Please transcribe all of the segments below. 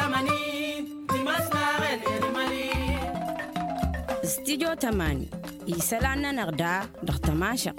استديو تماني يسالنا نغدا دختماشق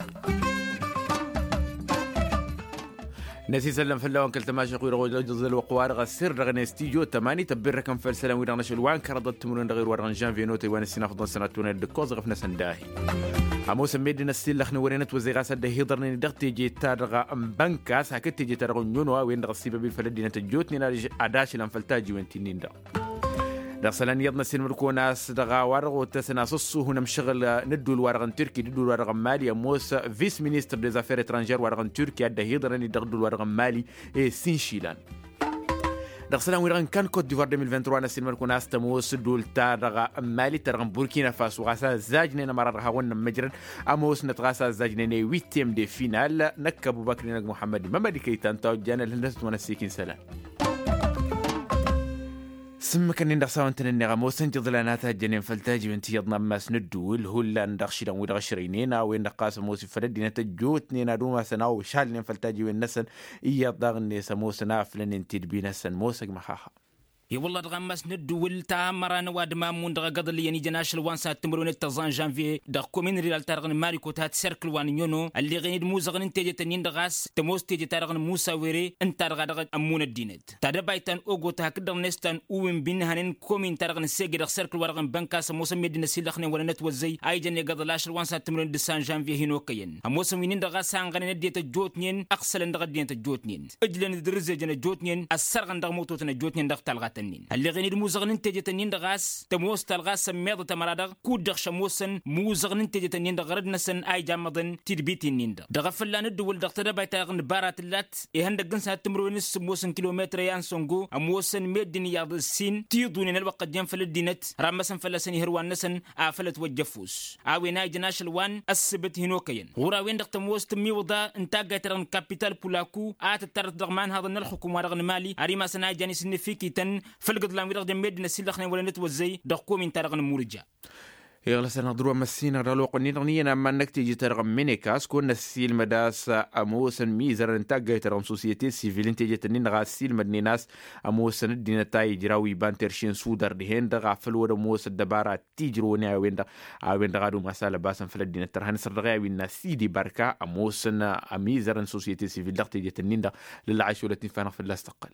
نسي سلم في اللون كل تماشق ويرغو جزل وقوارغ السر رغن استيجو تماني تبير ركن في السلام ويرغن شلوان كردت تمرون غير ورغن جانفي نوتي وانا السنة فضل سنة توني الدكوز غفنا سنداهي عموس ميدنا السيل لخن ورينت وزيغا سده هيدرني دغتي جي تارغا بنكا ساكت جي تارغ نيونوا وين دغسيبه بالفلدينه تجوتني نارج اداش لنفلتاجي وانتينين دا دغسلان يضنا سين مركو ناس دغا ورغو تسناسسو هنا مشغل ندو الورغن تركي ندو الورغن مالي موس فيس مينيستر دي زافير اترانجير ورغن تركي ادا هيدرني دغدو الورغن مالي سينشيلان دغسلان ويرغن كان كوت ديفوار 2023 نسين مركو ناس تموس دول تارغا مالي ترغن بوركينا فاسو غاسا زاجنين مرارها ون مجرن اموس نتغاسا زاجنين ويتيم دي فينال نكبو بكر محمد ممدي كيتان تو جانا للناس ونسيكين سلام سمكن ندخساون تنني غموسن جضلانات الجنين فلتاجي بنتي يضنا ماس ندول هولا ندخشي لون ودغشرينينا وين نقاس موسي فردينا تجوتني دوما سناو شالني فلتاجي وين نسن إيا ضاغني سموسنا فلن انتد بينا سن موسك محاها يوالله دغمس ندول تامران وادما موندغا قضل يعني جناش الوان سات تمرون التزان جانفي دغ كومين ريال تارغن ماريكو تات سيركل وان يونو اللي غنيد موزغن انتيجي تنين دغاس تموس تيجي تارغن موسى ويري انت دغ امون الدينت تادا بايتان اوغو تاكدر نستان اوين بين هنن كومين تارغن سيجي دغ سيركل ورغن بنكاس موسى ميدنا سيلخني ولا نتوزي اي جن قضلاش الوان سات تمرون دسان جانفي هينو كين موسى وينين دغاس انغن نديت جوتنين اقسل دغ دينت جوتنين اجلن درز جن جوتنين السرغن دغ موتوتن جوتنين دغ تلغاتنين اللي غنيد موزغن انتيجي تنين دغاس تموس تلغاس ميض تمرادغ كودغ شموسن موزغن انتيجي تنين دغرد نسن اي جامدن تدبيتي نين دغ فلان الدول دغ تدباي تاغن بارات اللات يهندغن سات تمرون سموسن كيلومتر يان سونغو اموسن ميدني ياض السين تيضون الوقت ديان فلدينت رامسن فلسن يهروان نسن افلت وجفوس اوي ناي جناشل وان اسبت هنوكين غورا وين دغ تموس تميوضا انتاغا ترن كابيتال بولاكو اتتر دغمان هذا الحكومه رغن مالي اريما سنا جاني سنفيكي تن فلقد لام يرغد ميدنا سيلخنا ولا نتوزي دقو من ترغن مورجا يغلا سنضروا مسينا رالو قنيرنينا ما انك تيجي ترغم مينيكاس كون السيل مداس اموسن ميزر انتاج ترغم سوسيتي سيفيل انتيجي تنين غاسيل مدنيناس اموسن الدينا تاي جراوي بانترشين سودر دهين دغا فلو دموس الدبارة تيجروني وين غادو مساله باسن في الدينا ترهن سرغاي وين سيدي بركا اموسن اميزر سوسيتي سيفيل دغ تيجي تنين دغ للعيش ولا تنفانا في الاستقل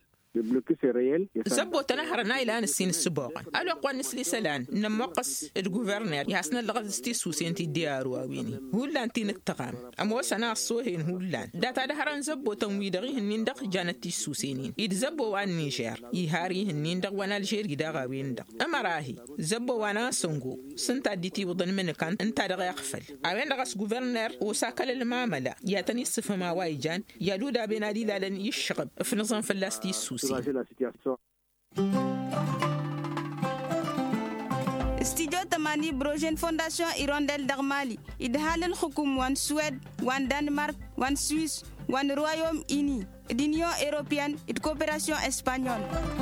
زبو تنهرنا إلى السين السباق ألو قوان نسلي سلان نمقص الجوفرنر يحسن اللغة ستيسو سينتي ديارو ويني هولا انتي نتقام أمو سنا الصوهين هولا داتا دهران زبو تنويدغي هنين دق جانت تيسو سينين إد زبو وان نيجير يهاري هنين دق وانا الجير جداغا وين دق أما راهي زبو وانا سنغو سنتا ديتي وضن منكان انتا دغا يقفل أوين دغس جوفرنر وساكل المعاملة ياتني الصفة وايجان يالودا بنادي لالن يشغب في نظام فلاستي سوسي استديو تماني بروجين فونداسيون إيرونديل دغمالي إدهال الحكوم وان سويد وان دنمارك وان سويس وان رويوم إني دينيو إيروبيان إد كوبراسيون إسبانيول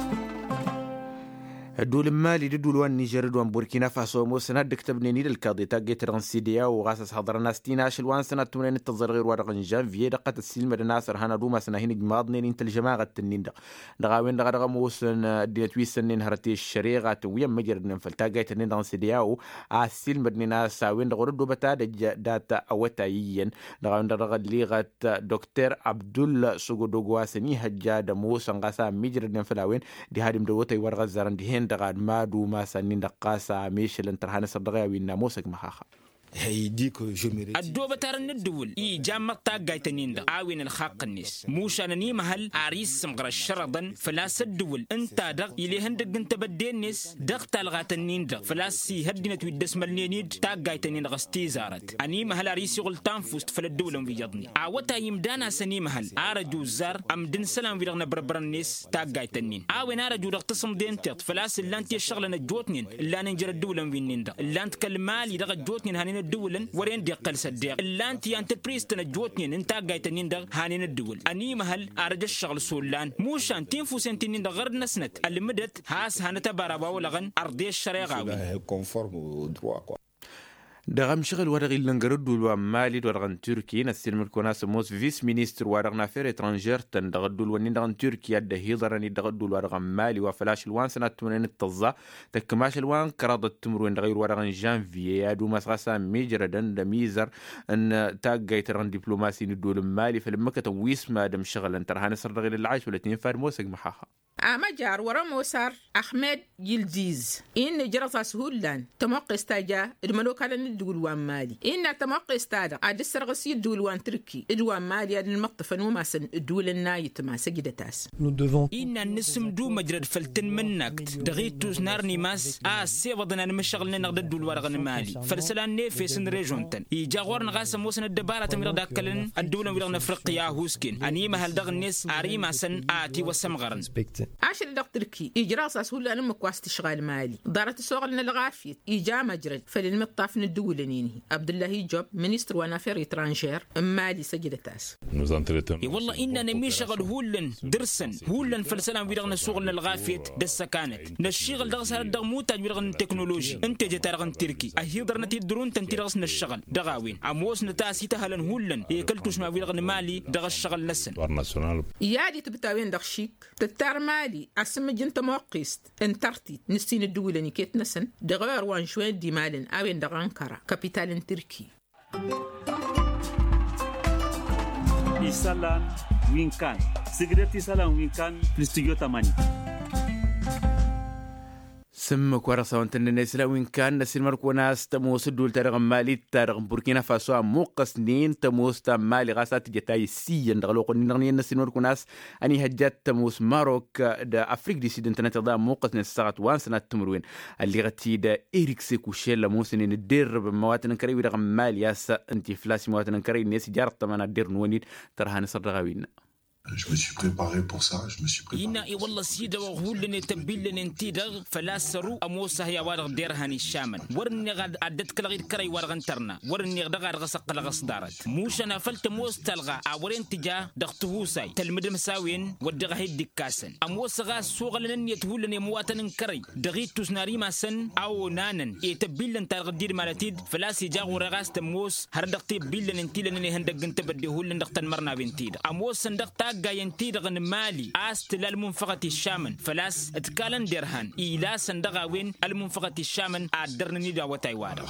دول مالي دول وان نيجر دوان بوركينا فاسو موسنا دكتبني نيد الكاضي تاجي ترانسيديا وغاسس حضرنا ستيناش الوان سنة تمنين التظر غير ورقن جانفي دقة السلم الناصر هنا دوما سنة هنا جماضنين انت الجماعة التنين دغاوين دغا موسن دينتويس سنين هرتي الشريعة ويم مجرد ننفل تاجي تنين ترانسيديا و السلم الناس وين دغردو بتا داتا اوتايين دغاوين دغا ليغة دكتور عبدل سوغودوغوا سني هجاد موسن غاسا مجرد ننفلاوين دي هادم دوتاي ورغ زارن دي دغاد ما دو ما سنين دقاسا ميشلن ترهان صدقا وينا موسك محاخا الدوبة ترن الدول جامع تاجي تنين ده عاون الخاق الناس موش أنا ني محل عريس مغر الشرطن فلاس الدول أنت دق يلي هندق أنت بدين الناس دق تلغى تنين ده فلاسي هدينا تودس ملنينيد تاجي تنين غستي زارت أني محل عريس يغل تنفست فل الدولة بيجضني عوتا يمدانا سني محل عرجو زار أمدن سلام بيرغنا بربر الناس تاجي تنين عاون عرجو دقتصم دين تط فلاس اللي أنت الشغلة نجوتنين اللي ننجر الدولة بينين ده اللي أنت كلمالي دق جوتنين هنين الدول ورين دقل صدق اللي انت انتربريز تنجوتني انت قايتنين دغ هانين الدول اني محل ارج الشغل سولان موشان تنفو سنتين دغ غرد نسنت اللي مدت هاس هانتا بارابا ولغن ارضي الشريعه دغم شغل ورغي لنقرد والمالي ورغن تركي نسير ملكوناس موس فيس مينيستر ورغنا فير اترانجير تندغد والونين دغن تركيا دهيضرني دغد ورغن مالي وفلاش الوان سنة تمرين التظا تكماش الوان كراد التمرين دغير ورغن جانفي دو مسغاسا ميجردن دميزر ان تاقاي ترغن دبلوماسي ندول المالي فلما كتويس ما دم شغل انت رهان سر دغير العايش ولا تنين فار موسق محاها جار ورا موسار أحمد يلديز إن جرى سهولان تموقع استاجا الملوك على الدول وان مالي إن تموقع استاجا عاد السرغسي الدول وان تركي الدول مالي هذا المقطف وما سن الدول النايت ما سجد تاس إن النسم دو مجرد فلتن منك دغيتوس نارني ماس سيفضنا المشغل نقد الدول ورغن مالي فرسلان نيفي سن ريجونتن يجاور نغاس موسن الدبارة تمر داكلن الدول ورغن أفريقيا هوسكين أنيما هل دغنيس أريما سن آتي وسمغرن عشان دق تركي إجراء سهولة أنا مكواس تشغال مالي دارت السوغل نلغافيت إيجا مجرد فللمطاف ندول نيني عبد الله جوب منيستر ونافير ترانجير مالي سجد تاس والله إننا ميشغل هولن درسن هولن فلسلام ويرغن السوغل نلغافيت دسا كانت نشيغل دغس هذا دغموتا ويرغن تكنولوجي انت جتارغن تركي أهيضر نتي درون تنتيرغس نشغل دغاوين عموس نتاسي تهلن هولن يكلتوش ما ويرغن مالي دغس شغل نسن يادي تبتاوين دغشيك تتار مالي أسمى جنت موقيست انترتي نسين الدولة كيت نسن دغير وان شوين دي مالن أوين دغ أنقرة كابيتال تركي إسالان وينكان سيجرتي إسالان وينكان فلسطيو تماني سمك ورثة وانتن نسلا وين كان نسير مركوناس تموس الدول تارغ مالي تارغ بوركينا فاسو موقع سنين تموس مالي غاسات جتاي سيين دغلوق نغني نسير مركوناس اني هجات تموس ماروك دا افريق دي سيد انترنت دا موقع نساغت وان سنة تمروين اللي غتي دا إيريك سيكوشيل لموسنين الدير بمواتن كري ويرغ مالي ياسا انتي فلاسي مواتن كري نيسي جارت تمانا دير نوانيد ترهاني صدغاوين Je me suis préparé pour ça, je me suis préparé. إنا والله سيدا وغولن تبيلن انتيدغ فلا سرو أموسا هي وارغ ديرهاني الشامن ورني غاد عدت كلاغير كراي وارغن ترنا ورني غدغار غسق لغس دارت موش أنا فلت موس تلغى عورين تجا دغتهوساي تلمد مساوين ودغ هيدك كاسن أموسا غاس سوغلن يتهولن يمواتن كراي دغيتوس ناري ماسن أو نانن يتبيلن تلغ دير مالتيد فلا سيجا غورغاس تموس هردغتي بيلن انتيلن هندغن تبديهولن دغتن مرنا بنتيد أموسا دغتا جاين تيرغن مالي أستل المنفقة الشامن فلاس اتكالن درهان إلى سندغاوين المنفقة الشامن أدرني دا وتايوار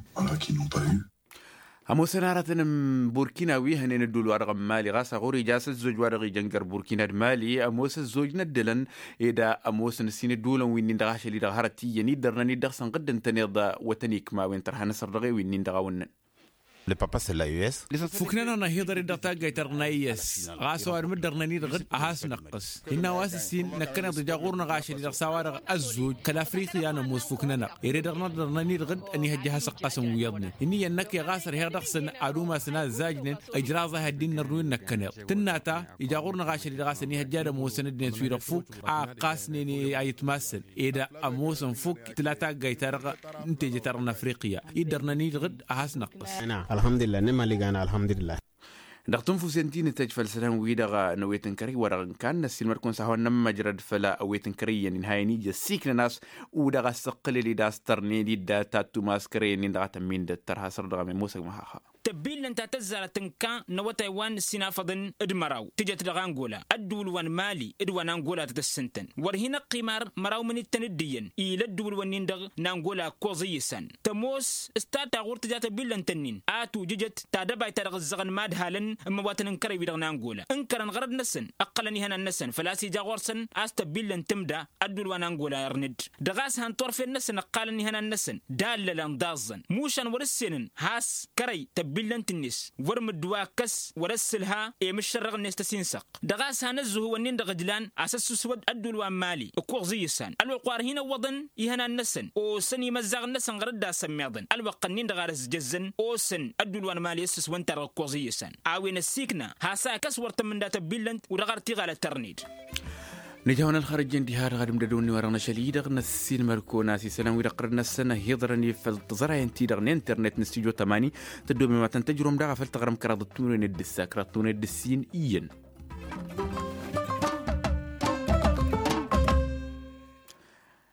أمو سنارة بوركيناوي هنين الدول ورغم مالي غاسا غوري جاس الزوج ورغي جنجر بوركينا مالي أموس الزوج ندلن إذا أموس نسين الدول وين ندغاش اللي دغارتي ينيدرنا ندغ سنقدن تنيض وتنيك ما وين ترحان سرغي وين ندغاون Le papa c'est la US. فكنا نهيدر الدقتا جيترنا يس غاسو أرمدرنا نيرغد أهاس نقص إن واسسين نكنا تجاورنا غاشي لرساوار الزوج كالأفريقيا أنا موس فكنا يريدرنا درنا نيرغد أني هجها سقاسم ويضني إني أنك غاسر هيردق سن عروما سنا زاجن إجرازة هدين نروين نكنا تناتا يجاورنا غاشي لرغاس أني هجا موسن الدين سوير فوق قاسني أيتمثل إذا أموسن فوق ثلاثة جيترغ أنت جيترنا أفريقيا يدرنا نيرغد أهاس نقص الحمد لله نما لقانا الحمد لله دقتم فوسنتين تجفل سلام ويدغا نويتن كري ورغن كان نسيل مركون سهوا نم مجرد فلا أويتن كري نهاية نيجا سيكنا ناس ودغا سقل اللي داسترني دي دا تاتو ماسكري ندغا تمين دا ترها سردغا من موسك محاها تبين لن تتزال تنكا نوتايوان سينافضن ادمراو تجت لغانغولا الدول وان مالي ادوان انغولا تتسنتن ورهنا قمار مراو من التنديين إلى الدول ونندغ نانغولا كوزيسان تموس استاتا غور تجات بيلن تنين آتو ججت تادباي ترغزغن ماد هالن مواتن انكري بيدغ نانغولا انكرن غرد نسن أقلني هنا النسن فلاسي جاغورسن آستا بيلن تمدا الدول وان انغولا يرند دغاس هان طرف النسن أقلني هنا النسن داللان دازن موشان ورسنن هاس كري بلن تنس ورم الدواء كس ورسلها مش شرغ الناس تسينسق دغاس هنزه هو النين دغدلان أساس سود أدول ومالي كوغ زيسان الوقار هنا وضن يهنا النسن أو سن يمزغ النسن غردا سميضن الوقنين دغارس جزن أو سن أدول ومالي يسس وانتر كوغ زيسان عاوين السيكنا هاسا كس ورتم من دات بلن ودغارتي غالة ترنيد نجاونا الخارج انتهار غادم ددوني ورغنا شليدغ نسين مركونا سي سلام ويرقرنا السنة هيضرني فالتزرع ينتيدغ انترنت نستيجو تماني تدومي ما تنتجرم دغا فالتغرم كرادتوني ندسا كراتوني ندسين إيين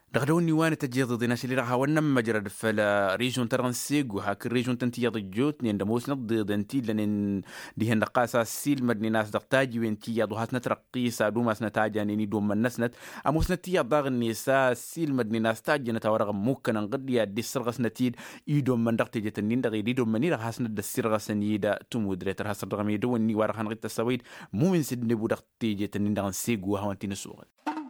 دغدوني وانا تجيض ديناش اللي راها ونم مجرد فلا ريجون ترنسيق وهاك الريجون تنتي يضجوت نين دموس نضد انتي لان دي هندقاسا سيل مدني ناس دقتاجي وانتي يضوهات نترقيسا دوماس نتاجا نيني دوم من نسنت اموس نتي يضاغ النساء سيل مدني ناس تاجي نتاورغ موكا نغد يا دي السرغس نتيد يدوم من دقتي جتنين دغي دي دوم مني راه سند السرغس نيدا تمودريتر هاس الرغم يدوني وراه نغد السويد مو من سيد نبو دقتي جتنين دغنسيق وهاونتي نسوغ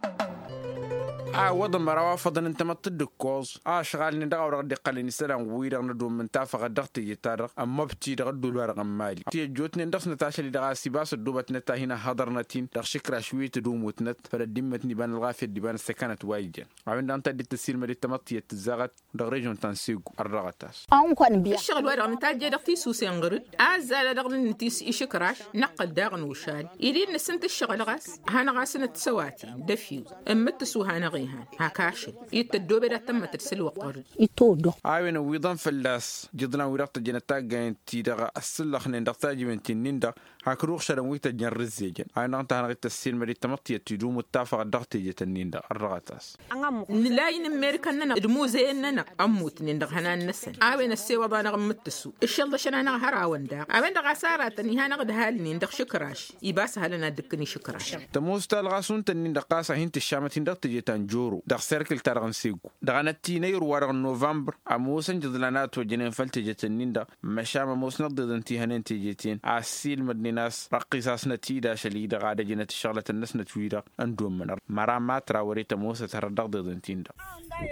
وضم مروا فضل انت ما تدكوز شغال ندغ ورد قلني سلام ويرغ ندوم من تافغ دغتي يتارغ اما بتي دغدو الورغ مالي تي جوتني ندخ نتاش اللي دغ سيباس دوبت نتا هنا حضرنتين دغ شكرا شويه تدوم وتنت فردمتني بان الغافيه دي بان سكنت وايجن عند انت دي تسير مدي تمطي يتزغت دغ ريجون تنسيق الرغتاس الشغل ورغ نتاج دغتي سوسي انغرد ازال دغ نتيس يشكراش نقل داغن وشال يدين نسنت الشغل غاس هانا غاسنه تسواتي دفيو امتسو هانا هاكاشي يتدوبي دا تم ترسل وقرد يتودو وين ويضم فلاس جدنا ورقت جنتا جنتي دا السلخ ندقتاجي من تنين هاكروخ شرم ويتا جنرزيجن انا انت هنغت السين مري تمطي تدوم متافق دغتي جتنين دا الرغتاس نلاين امريكان دمو زيننا اموت نين هنا النسن وين السيوا بانا متسو الشل شنا انا هراون دا وين دا غسارات ني هنا غد هالني ندخ شكراش يباس هلنا دكني شكراش تموستال غاسون تنين دقاسه هنت الشامتين دغتي جتنجورو دغ سيركل ترغنسيغو دغنتي نير ورغ نوفمبر اموسن جدلانات وجنين فلتي جتنين دا مشام موس نضدنتي هننتي جيتين اسيل مدني ناس رقيساس نتيدا شليدا غاده جنت شغله الناس نتويدا اندوم من مرا ما تراوري تموس تردق ضدنتين دا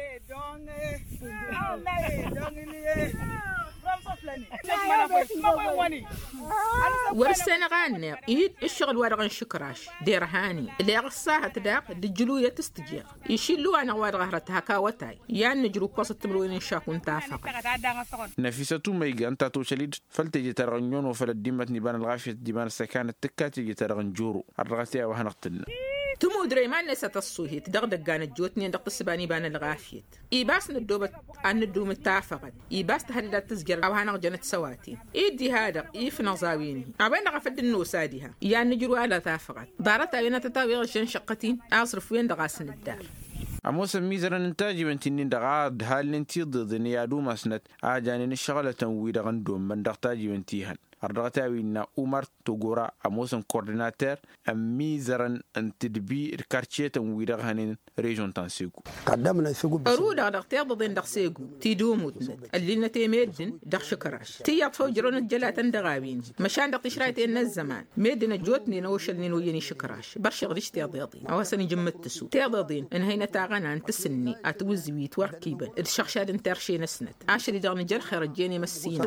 ورسنا غاني يد الشغل ورغن شكراش دير هاني اللي غصاها تداق دجلوية تستجيق يشيلوا انا ورغهرت هكاوتاي يعني نجرو قصة تملوين شاكون تافق نفيسة ميغا انتا توشليد فلتجي ترغنيون وفلديمت نبان الغافية ديبان السكانة تكاتي ترغنجورو الرغتيا وهنقتلنا تمو دريمان لسه تصوهي تدغدق كانت جوتني ندق السباني بان الغافيت يباس ندوبت ان ندوم التافقت يباس تهدد تسجر او هانا جنت سواتي يدي هذا يفنا زاويني ابين غفد النوسادها يعني نجرو على تافقت دارت بين تتاوي غشن شقتين اصرف وين دغاسن الدار اموسم ميزرن انتاجي بنتين دغاد هال انتي ضد نيادو مسنت اجاني الشغله تنوي دغندوم من دغتاجي بنتيهن الرغتاوينا عمر توغورا اموسن كورديناتور ميزرن انتدبي الكارتيه تنوير هنين ريجون تنسيغو قدمنا سيغو ارودا دغتي ضدين دغسيغو تيدومو اللي نتي ميدن دغ شكراش تي فوجرون الجلات دغاوين مشان دغ شرايتي الزمان ميدن جوتني نوشلني ويني شكراش برش غديش تيضيضي اوسني جمتسو تيضيضين ان هينا تاغنا انت سني اتوزوي توركيبن الشخشاد انترشي نسنت عشري دغ نجر خير جيني مسينا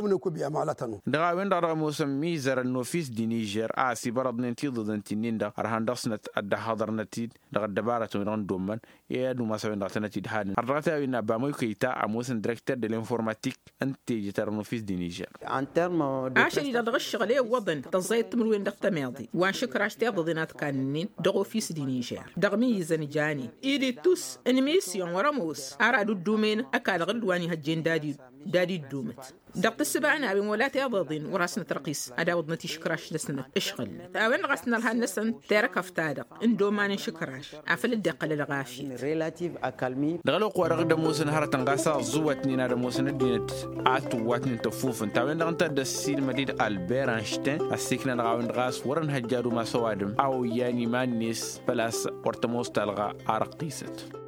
دغاوين موسم ميزر النوفيس دي نيجر سي برض ننتي ضد انتين دا رهان دسنت اد حضر نتيد دغ دباره من دومن يا دو ما سوين دغتنتي هاد الرغتا وينا باموي كيتا اموسن دايركتور دي الانفورماتيك انت جيتر نوفيس دي نيجر ان ترم عشان دغ الشغل وضن تزيت من وين دغت ماضي وان شكراش تيضدينات كانين دغ اوفيس دي نيجر دغ ميزن جاني ايدي توس انيميسيون وراموس ارادو دومين اكال غدواني هجين دادي دومت دقت السبعنا بمولات يضضين وراسنا ترقيس أداود نتي شكراش لسنة اشغل وين غسنا لها النسن تيرك افتادق اندو ما نشكراش عفل الدقة للغافية ريلاتيف اكالمي دغلو قوار غدا موسن هرتن غاسا زواتني نار موسن دينت واتني تفوف انت وين انت دسيل مديد البير اينشتاين السكنه نغاون غاس ورن هجارو ما سوادم او يعني مانيس بلاس ورتموس تلغا ارقيست